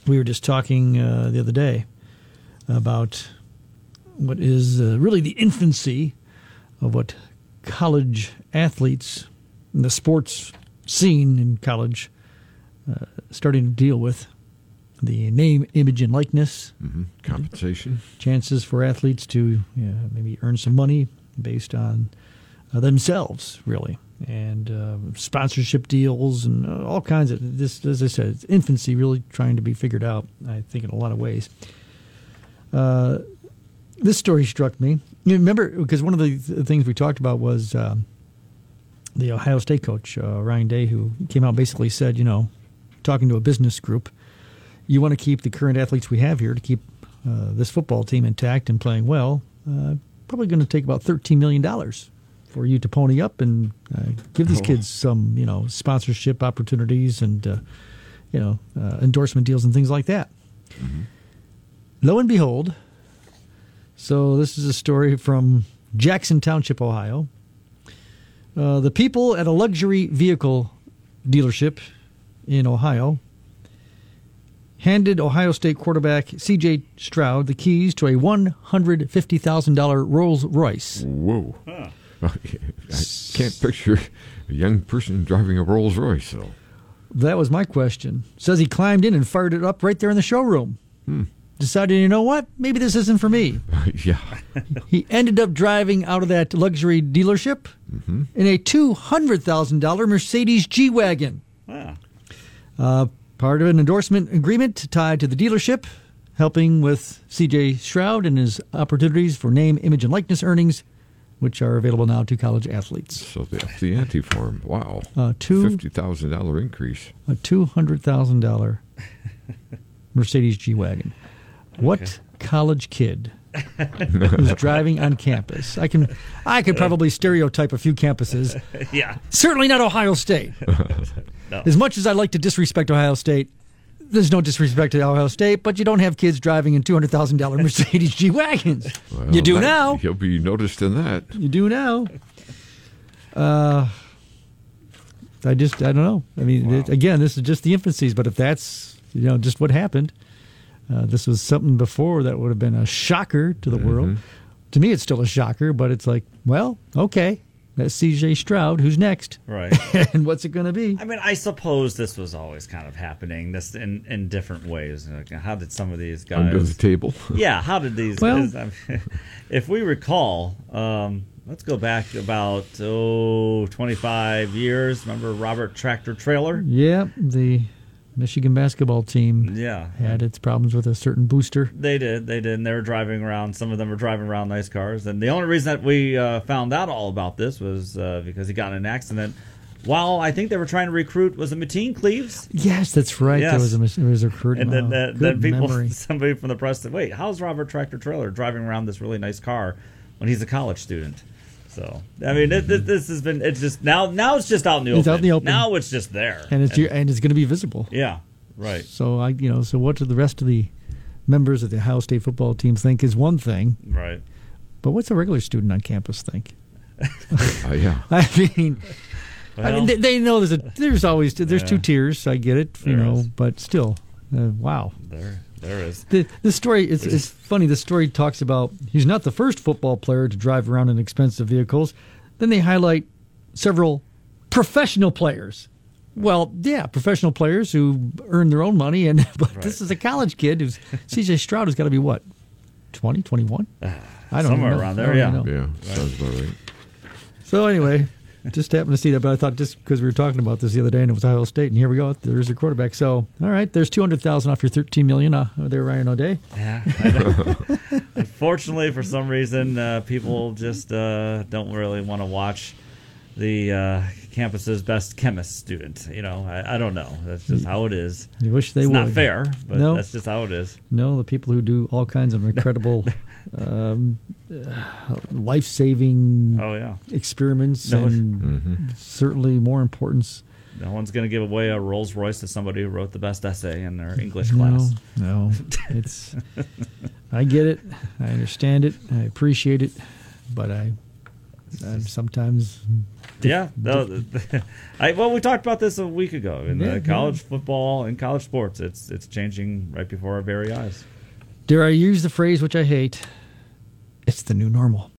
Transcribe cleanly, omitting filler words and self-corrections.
we were just talking the other day about what is really the infancy of what college athletes in the sports scene in college starting to deal with. The name, image, and likeness. Compensation. Chances for athletes to maybe earn some money based on themselves, really. And sponsorship deals and all kinds of this. As I said, it's infancy, really trying to be figured out, I think, in a lot of ways. This story struck me. You remember, because one of the things we talked about was the Ohio State coach, Ryan Day, who came out and basically said, talking to a business group, you want to keep the current athletes we have here to keep this football team intact and playing well, probably going to take about $13 million for you to pony up and give these kids some, sponsorship opportunities and, endorsement deals and things like that. Lo and behold, so this is a story from Jackson Township, Ohio. The people at a luxury vehicle dealership in Ohio handed Ohio State quarterback C.J. Stroud the keys to a $150,000 Rolls Royce. Whoa. Huh. I can't picture a young person driving a Rolls Royce, though. That was my question. Says he climbed in and fired it up right there in the showroom. Decided, you know what? Maybe this isn't for me. Yeah. He ended up driving out of that luxury dealership in a $200,000 Mercedes G-Wagon. Wow. Part of an endorsement agreement tied to the dealership, helping with C.J. Stroud and his opportunities for name, image, and likeness earnings, which are available now to college athletes. So they upped the ante for him. Wow. $50,000 increase. A $200,000 Mercedes G-Wagon. What college kid who's driving on campus? I could probably stereotype a few campuses. Yeah. Certainly not Ohio State. No. As much as I like to disrespect Ohio State, there's no disrespect to Ohio State, but you don't have kids driving in $200,000 Mercedes G-Wagons. Well, you do now. You'll be noticed in that. You do now. I don't know. I mean, again, this is just the infancies, but if that's, just what happened, this was something before that would have been a shocker to the world. To me, it's still a shocker, but it's like, well, okay. That's C.J. Stroud. Who's next? Right. And what's it going to be? I mean, I suppose this was always kind of happening this in different ways. How did some of these guys... Under the table. Yeah, how did these guys... if we recall, let's go back about, 25 years. Remember Robert Tractor Trailer? Yeah, the Michigan basketball team had its problems with a certain booster. They did, and they were driving around. Some of them were driving around nice cars. And the only reason that we found out all about this was because he got in an accident while I think they were trying to recruit, was it Mateen Cleaves? Yes, that's right. Yes. There was a recruit. And then somebody from the press said, wait, how's Robert Tractor Trailer driving around this really nice car when he's a college student? So, I mean, this has been, it's just, now it's just out in the open. It's out in the open. Now it's just there. And it's going to be visible. Yeah, right. So, so what do the rest of the members of the Ohio State football team think is one thing. Right. But what's a regular student on campus think? Yeah. I mean, they know there's always two tiers. I get it, but still, wow. There is. The story, it's funny. The story talks about he's not the first football player to drive around in expensive vehicles. Then they highlight several professional players. Well, yeah, professional players who earn their own money. But This is a college kid who's C.J. Stroud, who's got to be what, 20, 21? I don't know. Somewhere around there, yeah. Yeah, sounds about right. So anyway, just happened to see that, but I thought just because we were talking about this the other day and it was Ohio State, and here we go, there's your quarterback. So, all right, there's $200,000 off your $13 million there, Ryan O'Day. Yeah. Unfortunately, for some reason, people just don't really want to watch the campus's best chemist student. I don't know. That's just how it is. You wish they would. It's not fair, but that's just how it is. No, the people who do all kinds of incredible life-saving experiments and certainly more importance. No one's going to give away a Rolls Royce to somebody who wrote the best essay in their English class. No. I get it. I understand it. I appreciate it. But And sometimes, Yeah. Well, we talked about this a week ago in Yeah, college football and college sports. It's changing right before our very eyes. dare I use the phrase which I hate? It's the new normal.